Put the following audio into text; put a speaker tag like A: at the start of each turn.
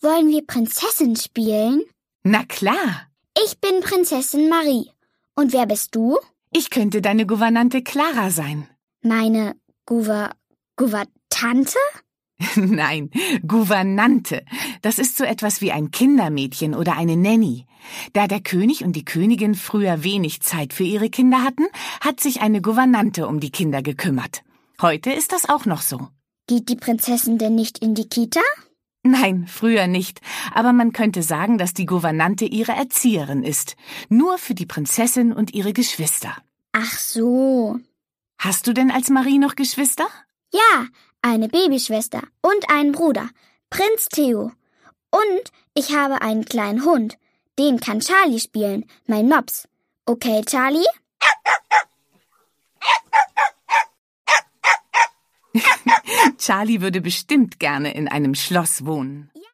A: Wollen wir Prinzessin spielen?
B: Na klar.
A: Ich bin Prinzessin Marie. Und wer bist du?
B: Ich könnte deine Gouvernante Clara sein.
A: Meine Gouvernante?
B: Nein, Gouvernante. Das ist so etwas wie ein Kindermädchen oder eine Nanny. Da der König und die Königin früher wenig Zeit für ihre Kinder hatten, hat sich eine Gouvernante um die Kinder gekümmert. Heute ist das auch noch so.
A: Geht die Prinzessin denn nicht in die Kita?
B: Nein, früher nicht. Aber man könnte sagen, dass die Gouvernante ihre Erzieherin ist. Nur für die Prinzessin und ihre Geschwister.
A: Ach so.
B: Hast du denn als Marie noch Geschwister?
A: Ja, eine Babyschwester und einen Bruder, Prinz Theo. Und ich habe einen kleinen Hund. Den kann Charlie spielen, mein Mops. Okay, Charlie?
B: Charlie würde bestimmt gerne in einem Schloss wohnen.